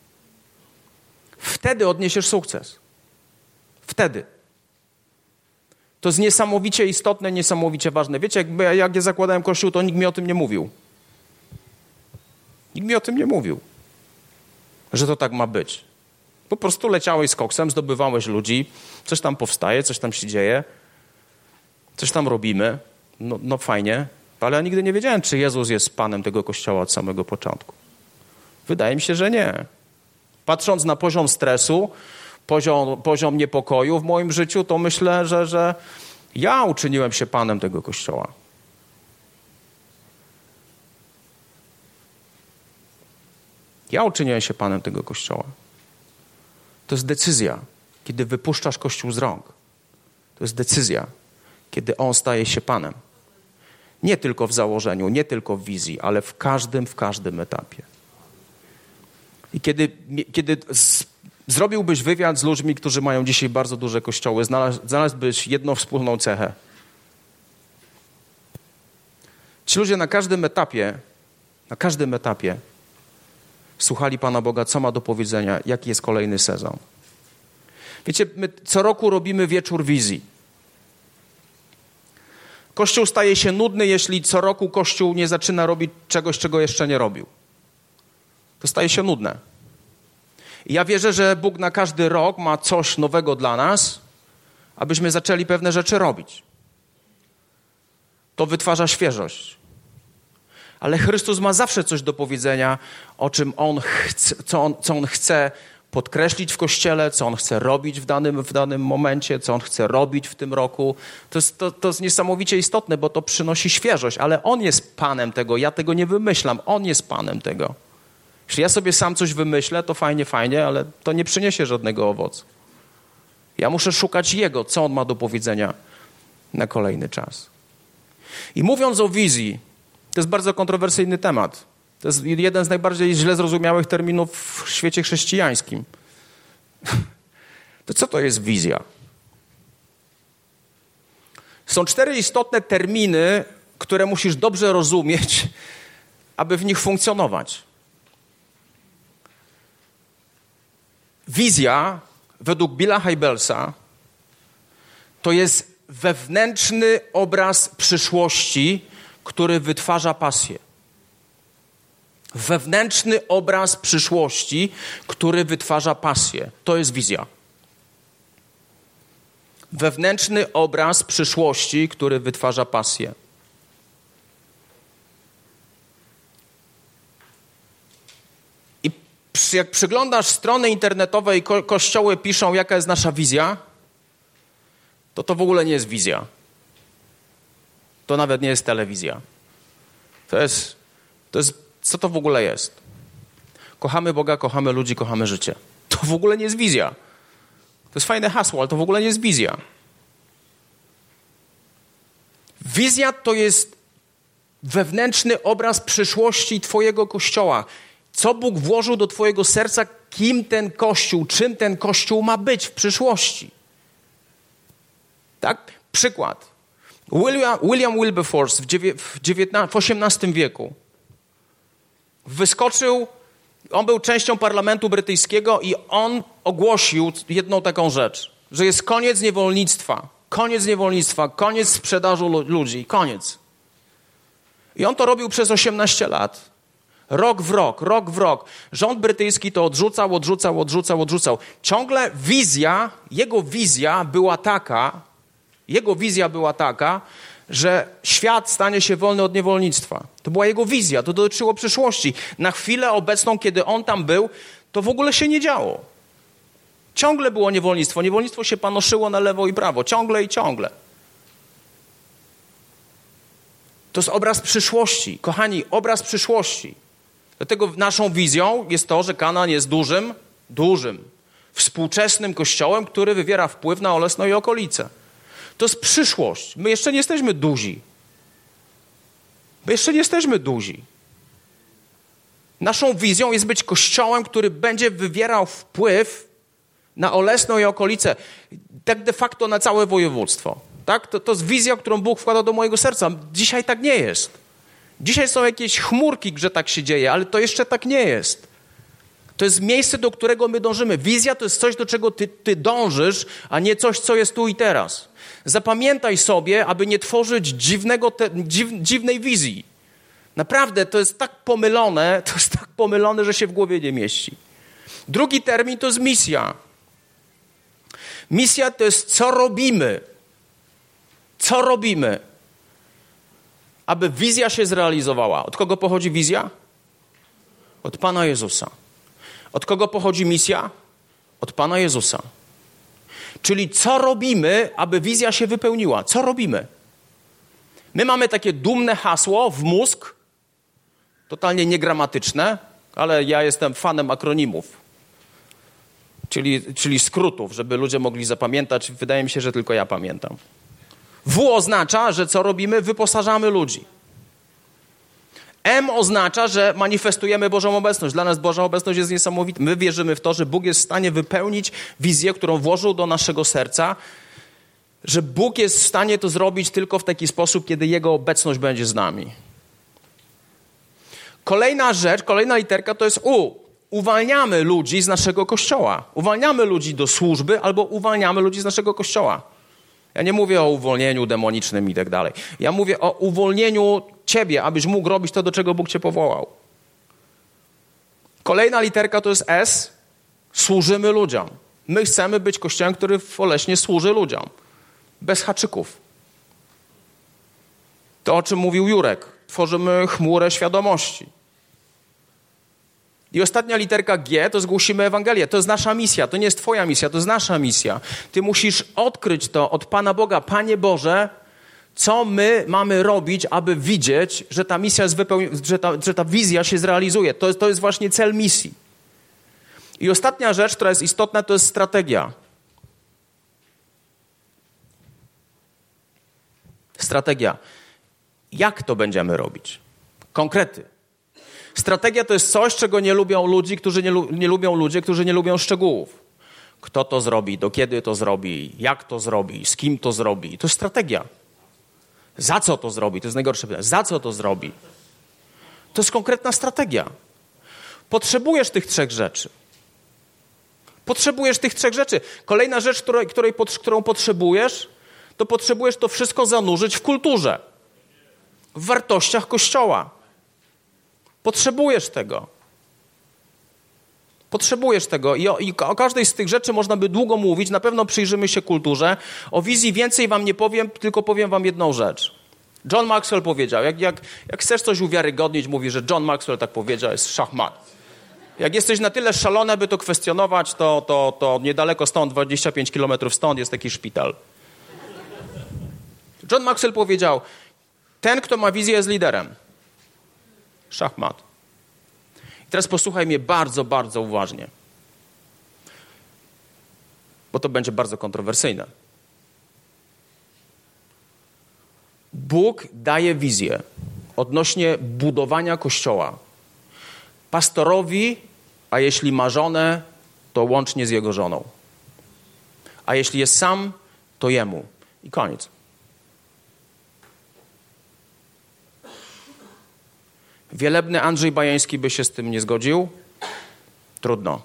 Wtedy odniesiesz sukces. Wtedy. To jest niesamowicie istotne, niesamowicie ważne. Wiecie, jakby, jak ja zakładałem kościół, to nikt mi o tym nie mówił. Nikt mi o tym nie mówił, że to tak ma być. Po prostu leciałeś z koksem, zdobywałeś ludzi, coś tam powstaje, coś tam się dzieje, coś tam robimy, no, no fajnie, ale ja nigdy nie wiedziałem, czy Jezus jest Panem tego Kościoła od samego początku. Wydaje mi się, że nie. Patrząc na poziom stresu, poziom, poziom niepokoju w moim życiu, to myślę, że, że ja uczyniłem się Panem tego Kościoła. Ja uczyniłem się Panem tego Kościoła. To jest decyzja, kiedy wypuszczasz Kościół z rąk. To jest decyzja, kiedy On staje się Panem. Nie tylko w założeniu, nie tylko w wizji, ale w każdym, w każdym etapie. I kiedy, kiedy z, zrobiłbyś wywiad z ludźmi, którzy mają dzisiaj bardzo duże kościoły, znalazł, znalazłbyś jedną wspólną cechę. Ci ludzie na każdym etapie, na każdym etapie słuchali Pana Boga, co ma do powiedzenia, jaki jest kolejny sezon. Wiecie, my co roku robimy wieczór wizji. Kościół staje się nudny, jeśli co roku Kościół nie zaczyna robić czegoś, czego jeszcze nie robił. To staje się nudne. I ja wierzę, że Bóg na każdy rok ma coś nowego dla nas, abyśmy zaczęli pewne rzeczy robić. To wytwarza świeżość. Ale Chrystus ma zawsze coś do powiedzenia, o czym On chce, co on, co on chce podkreślić w Kościele, co On chce robić w danym, w danym momencie, co On chce robić w tym roku. To jest, to, to jest niesamowicie istotne, bo to przynosi świeżość, ale On jest Panem tego, ja tego nie wymyślam, On jest Panem tego. Jeśli ja sobie sam coś wymyślę, to fajnie, fajnie, ale to nie przyniesie żadnego owocu. Ja muszę szukać Jego, co On ma do powiedzenia na kolejny czas. I mówiąc o wizji, to jest bardzo kontrowersyjny temat. To jest jeden z najbardziej źle zrozumiałych terminów w świecie chrześcijańskim. To co to jest wizja? Są cztery istotne terminy, które musisz dobrze rozumieć, aby w nich funkcjonować. Wizja, według Billa Hybelsa, to jest wewnętrzny obraz przyszłości, który wytwarza pasję. Wewnętrzny obraz przyszłości, który wytwarza pasję. To jest wizja. Wewnętrzny obraz przyszłości, który wytwarza pasję. I jak przyglądasz strony internetowe i ko- kościoły piszą, jaka jest nasza wizja, to to w ogóle nie jest wizja. To nawet nie jest telewizja. To jest, to jest, co to w ogóle jest? Kochamy Boga, kochamy ludzi, kochamy życie. To w ogóle nie jest wizja. To jest fajne hasło, ale to w ogóle nie jest wizja. Wizja to jest wewnętrzny obraz przyszłości twojego Kościoła. Co Bóg włożył do twojego serca, kim ten Kościół, czym ten Kościół ma być w przyszłości. Tak? Przykład. William, William Wilberforce w, dziewiętnastym, w osiemnastym wieku wyskoczył, on był częścią parlamentu brytyjskiego i on ogłosił jedną taką rzecz, że jest koniec niewolnictwa, koniec niewolnictwa, koniec sprzedażu ludzi, koniec. I on to robił przez osiemnaście lat. Rok w rok, rok w rok. Rząd brytyjski to odrzucał, odrzucał, odrzucał, odrzucał. Ciągle wizja, jego wizja była taka, jego wizja była taka, że świat stanie się wolny od niewolnictwa. To była jego wizja, to dotyczyło przyszłości. Na chwilę obecną, kiedy on tam był, to w ogóle się nie działo. Ciągle było niewolnictwo. Niewolnictwo się panoszyło na lewo i prawo. Ciągle i ciągle. To jest obraz przyszłości. Kochani, obraz przyszłości. Dlatego naszą wizją jest to, że Kanaan jest dużym, dużym, współczesnym kościołem, który wywiera wpływ na Olesno i okolice. To jest przyszłość. My jeszcze nie jesteśmy duzi. My jeszcze nie jesteśmy duzi. Naszą wizją jest być kościołem, który będzie wywierał wpływ na Olesno i okolice. Tak de facto na całe województwo. Tak? To, to jest wizja, którą Bóg wkłada do mojego serca. Dzisiaj tak nie jest. Dzisiaj są jakieś chmurki, że tak się dzieje, ale to jeszcze tak nie jest. To jest miejsce, do którego my dążymy. Wizja to jest coś, do czego ty, ty dążysz, a nie coś, co jest tu i teraz. Zapamiętaj sobie, aby nie tworzyć dziwnego te, dziw, dziwnej wizji. Naprawdę, to jest tak pomylone, to jest tak pomylone, że się w głowie nie mieści. Drugi termin to jest misja. Misja to jest co robimy. Co robimy, aby wizja się zrealizowała. Od kogo pochodzi wizja? Od Pana Jezusa. Od kogo pochodzi misja? Od Pana Jezusa. Czyli co robimy, aby wizja się wypełniła? Co robimy? My mamy takie dumne hasło w mózg, totalnie niegramatyczne, ale ja jestem fanem akronimów, czyli, czyli skrótów, żeby ludzie mogli zapamiętać. Wydaje mi się, że tylko ja pamiętam. W oznacza, że co robimy? Wyposażamy ludzi. M oznacza, że manifestujemy Bożą obecność. Dla nas Boża obecność jest niesamowita. My wierzymy w to, że Bóg jest w stanie wypełnić wizję, którą włożył do naszego serca, że Bóg jest w stanie to zrobić tylko w taki sposób, kiedy Jego obecność będzie z nami. Kolejna rzecz, kolejna literka to jest U. Uwalniamy ludzi z naszego kościoła. Uwalniamy ludzi do służby albo uwalniamy ludzi z naszego kościoła. Ja nie mówię o uwolnieniu demonicznym i tak dalej. Ja mówię o uwolnieniu ciebie, abyś mógł robić to, do czego Bóg cię powołał. Kolejna literka to jest S. Służymy ludziom. My chcemy być kościołem, który w Oleśnie służy ludziom. Bez haczyków. To, o czym mówił Jurek. Tworzymy chmurę świadomości. I ostatnia literka G to zgłosimy Ewangelię. To jest nasza misja. To nie jest twoja misja, to jest nasza misja. Ty musisz odkryć to od Pana Boga. Panie Boże, co my mamy robić, aby widzieć, że ta misja jest wypełniona, że ta, że ta wizja się zrealizuje. To jest, to jest właśnie cel misji. I ostatnia rzecz, która jest istotna, to jest strategia. Strategia. Jak to będziemy robić? Konkrety. Strategia to jest coś, czego nie lubią ludzi, którzy nie, lu- nie lubią ludzie, którzy nie lubią szczegółów. Kto to zrobi, do kiedy to zrobi, jak to zrobi, z kim to zrobi. To jest strategia. Za co to zrobi? To jest najgorsze pytanie. Za co to zrobi? To jest konkretna strategia. Potrzebujesz tych trzech rzeczy. Potrzebujesz tych trzech rzeczy. Kolejna rzecz, której, której, którą potrzebujesz, to potrzebujesz to wszystko zanurzyć w kulturze, w wartościach Kościoła. Potrzebujesz tego. Potrzebujesz tego I o, i o każdej z tych rzeczy można by długo mówić. Na pewno przyjrzymy się kulturze. O wizji więcej wam nie powiem, tylko powiem wam jedną rzecz. John Maxwell powiedział, jak, jak, jak chcesz coś uwiarygodnić, mówi, że John Maxwell tak powiedział, jest szachmat. Jak jesteś na tyle szalony, by to kwestionować, to, to, to niedaleko stąd, dwadzieścia pięć kilometrów stąd, jest taki szpital. John Maxwell powiedział, ten, kto ma wizję, jest liderem. Szachmat. I teraz posłuchaj mnie bardzo, bardzo uważnie. Bo to będzie bardzo kontrowersyjne. Bóg daje wizję odnośnie budowania Kościoła pastorowi, a jeśli ma żonę, to łącznie z jego żoną. A jeśli jest sam, to jemu. I koniec. Wielebny Andrzej Bajeński by się z tym nie zgodził. Trudno.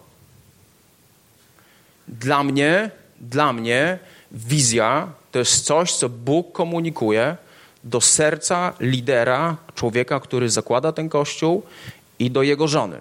Dla mnie, dla mnie wizja to jest coś, co Bóg komunikuje do serca lidera, człowieka, który zakłada ten kościół i do jego żony.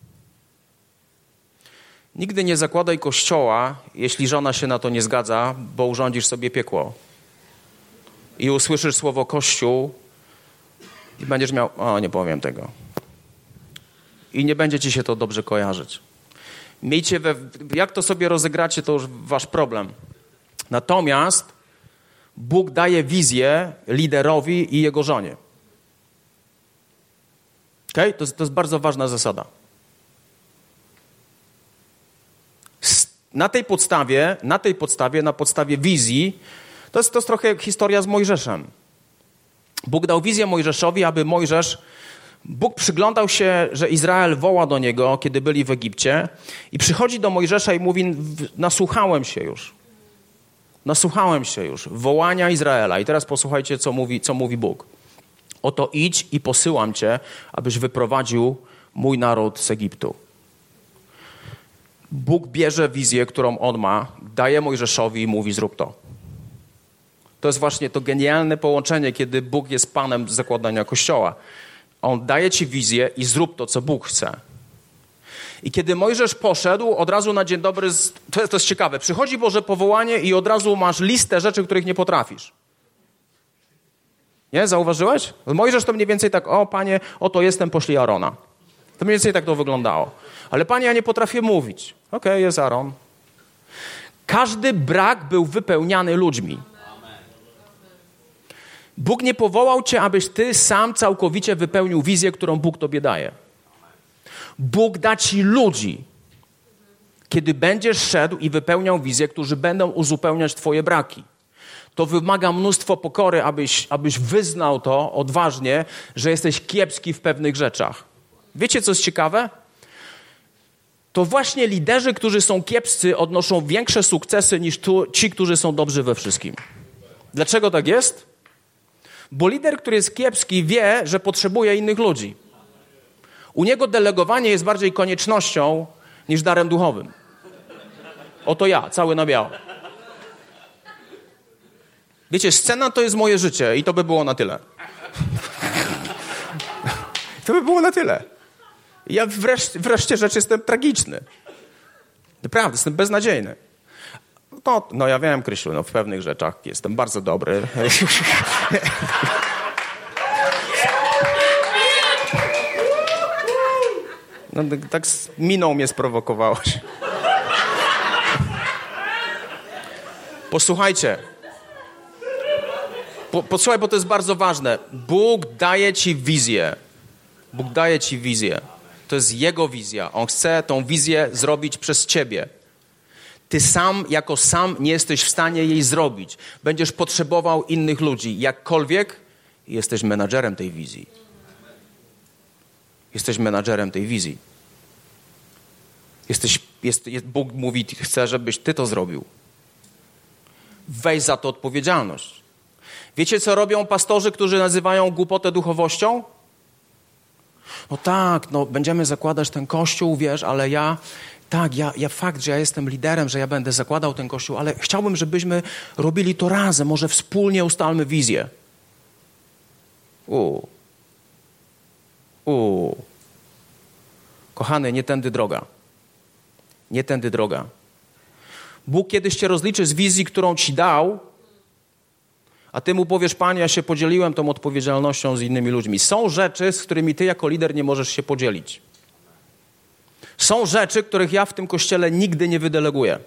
Nigdy nie zakładaj kościoła, jeśli żona się na to nie zgadza, bo urządzisz sobie piekło. I usłyszysz słowo kościół i będziesz miał, o nie powiem tego. I nie będzie ci się to dobrze kojarzyć. Miejcie we, jak to sobie rozegracie, to już wasz problem. Natomiast Bóg daje wizję liderowi i jego żonie. Okay? To, to jest bardzo ważna zasada. Na tej podstawie, na tej podstawie, na podstawie wizji, to jest, to jest trochę historia z Mojżeszem. Bóg dał wizję Mojżeszowi, aby Mojżesz, Bóg przyglądał się, że Izrael woła do niego, kiedy byli w Egipcie i przychodzi do Mojżesza i mówi, nasłuchałem się już. Nasłuchałem się już wołania Izraela. I teraz posłuchajcie, co mówi, co mówi Bóg. Oto idź i posyłam cię, abyś wyprowadził mój naród z Egiptu. Bóg bierze wizję, którą on ma, daje Mojżeszowi i mówi, zrób to. To jest właśnie to genialne połączenie, kiedy Bóg jest Panem zakładania Kościoła. On daje ci wizję i zrób to, co Bóg chce. I kiedy Mojżesz poszedł, od razu na dzień dobry, to jest, to jest ciekawe, przychodzi Boże powołanie i od razu masz listę rzeczy, których nie potrafisz. Nie? Zauważyłeś? Mojżesz to mniej więcej tak, o Panie, oto jestem, poszli Arona. To mniej więcej tak to wyglądało. Ale Panie, ja nie potrafię mówić. Okej, okay, jest Aaron. Każdy brak był wypełniany ludźmi. Bóg nie powołał cię, abyś ty sam całkowicie wypełnił wizję, którą Bóg tobie daje. Bóg da ci ludzi, kiedy będziesz szedł i wypełniał wizję, którzy będą uzupełniać twoje braki. To wymaga mnóstwo pokory, abyś, abyś wyznał to odważnie, że jesteś kiepski w pewnych rzeczach. Wiecie, co jest ciekawe? To właśnie liderzy, którzy są kiepscy, odnoszą większe sukcesy niż tu, ci, którzy są dobrzy we wszystkim. Dlaczego tak jest? Bo lider, który jest kiepski, wie, że potrzebuje innych ludzi. U niego delegowanie jest bardziej koniecznością niż darem duchowym. Oto ja, cały na biało. Wiecie, scena to jest moje życie i to by było na tyle. To by było na tyle. Ja wreszcie, wreszcie rzecz jestem tragiczny. Naprawdę, jestem beznadziejny. No, no ja wiem, Krysiu, no w pewnych rzeczach jestem bardzo dobry. No, tak z miną mnie sprowokowałaś. Posłuchajcie. Po, posłuchaj, bo to jest bardzo ważne. Bóg daje ci wizję. Bóg daje ci wizję. To jest Jego wizja. On chce tą wizję zrobić przez ciebie. Ty sam, jako sam nie jesteś w stanie jej zrobić. Będziesz potrzebował innych ludzi. Jakkolwiek jesteś menadżerem tej wizji. Jesteś menadżerem tej wizji. Jesteś, jest, jest, Bóg mówi, chce, żebyś ty to zrobił. Weź za to odpowiedzialność. Wiecie, co robią pastorzy, którzy nazywają głupotę duchowością? No tak, no będziemy zakładać ten kościół, wiesz, ale ja, Tak, ja, ja fakt, że ja jestem liderem, że ja będę zakładał ten kościół, ale chciałbym, żebyśmy robili to razem, może wspólnie ustalmy wizję. U. U. Kochany, nie tędy droga. Nie tędy droga. Bóg kiedyś cię rozliczy z wizji, którą ci dał, a ty mu powiesz, Panie, ja się podzieliłem tą odpowiedzialnością z innymi ludźmi. Są rzeczy, z którymi ty jako lider nie możesz się podzielić. Są rzeczy, których ja w tym kościele nigdy nie wydeleguję.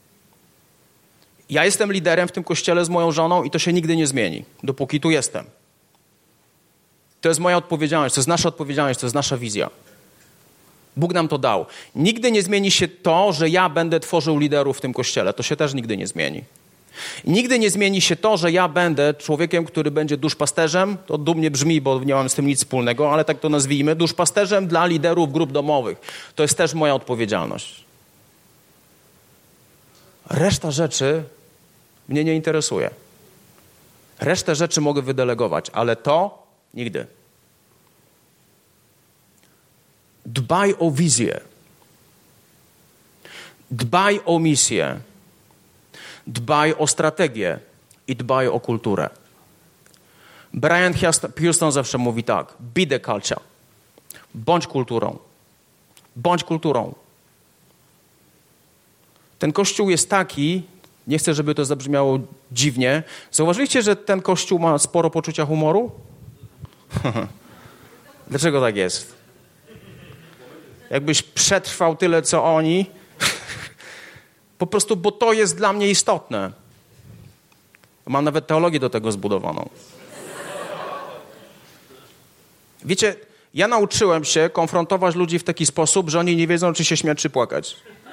Ja jestem liderem w tym kościele z moją żoną i to się nigdy nie zmieni, dopóki tu jestem. To jest moja odpowiedzialność, to jest nasza odpowiedzialność, to jest nasza wizja. Bóg nam to dał. Nigdy nie zmieni się to, że ja będę tworzył liderów w tym kościele. To się też nigdy nie zmieni. Nigdy nie zmieni się to, że ja będę człowiekiem, który będzie duszpasterzem. To dumnie brzmi, bo nie mam z tym nic wspólnego, ale tak to nazwijmy. Duszpasterzem dla liderów grup domowych. To jest też moja odpowiedzialność. Reszta rzeczy mnie nie interesuje. Resztę rzeczy mogę wydelegować, ale to nigdy. Dbaj o wizję. Dbaj o misję. Dbaj o strategię i dbaj o kulturę. Brian Houston zawsze mówi tak: be the culture. Bądź kulturą. Bądź kulturą. Ten kościół jest taki, nie chcę, żeby to zabrzmiało dziwnie. Zauważyliście, że ten kościół ma sporo poczucia humoru? Dlaczego tak jest? Jakbyś przetrwał tyle, co oni, po prostu, bo to jest dla mnie istotne. Mam nawet teologię do tego zbudowaną. Wiecie, ja nauczyłem się konfrontować ludzi w taki sposób, że oni nie wiedzą, czy się śmiać, czy płakać.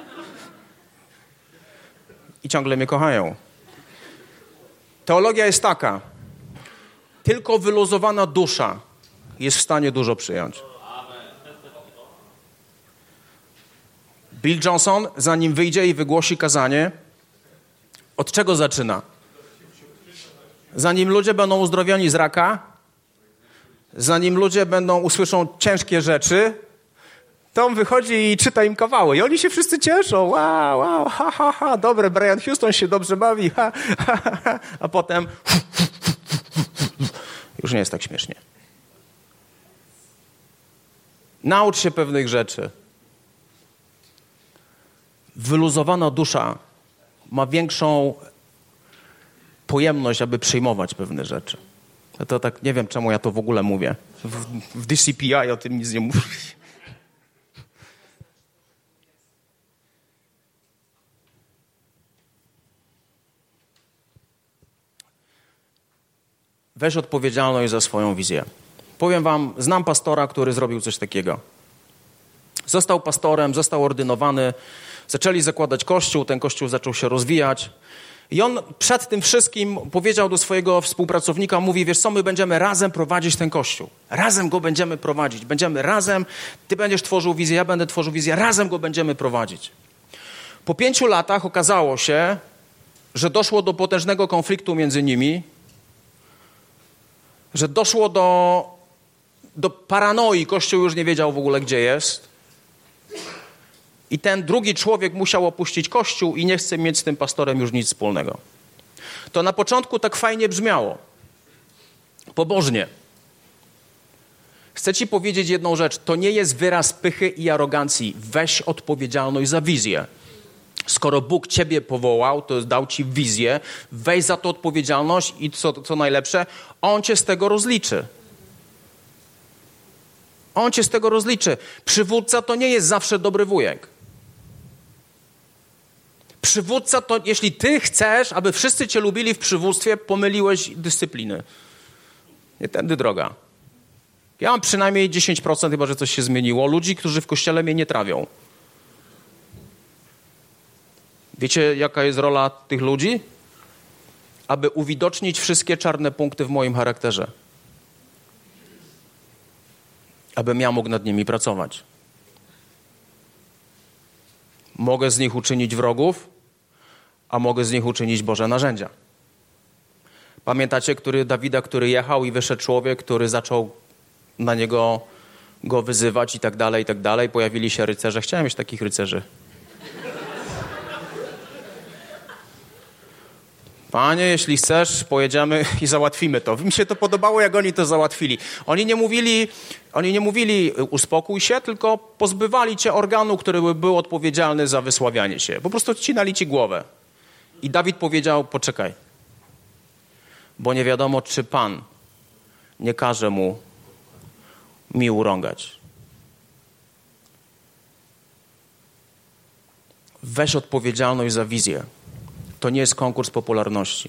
I ciągle mnie kochają. Teologia jest taka: tylko wyluzowana dusza jest w stanie dużo przyjąć. Bill Johnson, zanim wyjdzie i wygłosi kazanie, od czego zaczyna? Zanim ludzie będą uzdrowieni z raka, zanim ludzie będą usłyszą ciężkie rzeczy, to on wychodzi i czyta im kawały. I oni się wszyscy cieszą. Wow, wow, ha, ha, ha. Dobre, Brian Houston się dobrze bawi. Ha, ha, ha. A potem już nie jest tak śmiesznie. Naucz się pewnych rzeczy. Wyluzowana dusza ma większą pojemność, aby przyjmować pewne rzeczy. Ja to tak nie wiem, czemu ja to w ogóle mówię. W, w D C P I o tym nic nie mówię. Weź odpowiedzialność za swoją wizję. Powiem wam, znam pastora, który zrobił coś takiego. Został pastorem, został ordynowany, zaczęli zakładać kościół, ten kościół zaczął się rozwijać. I on przed tym wszystkim powiedział do swojego współpracownika, mówi, wiesz co, my będziemy razem prowadzić ten kościół. Razem go będziemy prowadzić. Będziemy razem, ty będziesz tworzył wizję, ja będę tworzył wizję, razem go będziemy prowadzić. Po pięciu latach okazało się, że doszło do potężnego konfliktu między nimi, że doszło do, do paranoi, kościół już nie wiedział w ogóle, gdzie jest. I ten drugi człowiek musiał opuścić kościół i nie chce mieć z tym pastorem już nic wspólnego. To na początku tak fajnie brzmiało. Pobożnie. Chcę ci powiedzieć jedną rzecz. To nie jest wyraz pychy i arogancji. Weź odpowiedzialność za wizję. Skoro Bóg ciebie powołał, to dał ci wizję, weź za to odpowiedzialność i co, co najlepsze, On cię z tego rozliczy. On cię z tego rozliczy. Przywódca to nie jest zawsze dobry wujek. Przywódca to, jeśli ty chcesz, aby wszyscy cię lubili w przywództwie, pomyliłeś dyscypliny. Nie tędy droga. Ja mam przynajmniej dziesięć procent, chyba że coś się zmieniło, ludzi, którzy w kościele mnie nie trawią. Wiecie, jaka jest rola tych ludzi? Aby uwidocznić wszystkie czarne punkty w moim charakterze. Abym ja mógł nad nimi pracować. Mogę z nich uczynić wrogów, a mogę z nich uczynić Boże narzędzia. Pamiętacie, który Dawida, który jechał i wyszedł człowiek, który zaczął na niego go wyzywać i tak dalej, i tak dalej. Pojawili się rycerze. Chciałem mieć takich rycerzy. Panie, jeśli chcesz, pojedziemy i załatwimy to. Mi się to podobało, jak oni to załatwili. Oni nie mówili, oni nie mówili uspokój się, tylko pozbywali cię organu, który był odpowiedzialny za wysławianie się. Po prostu odcinali ci głowę. I Dawid powiedział, poczekaj, bo nie wiadomo, czy Pan nie każe mu mi urągać. Weź odpowiedzialność za wizję. To nie jest konkurs popularności.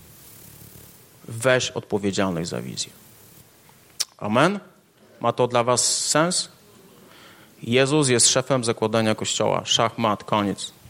Weź odpowiedzialność za wizję. Amen? Ma to dla was sens? Jezus jest szefem zakładania Kościoła. Szachmat, koniec.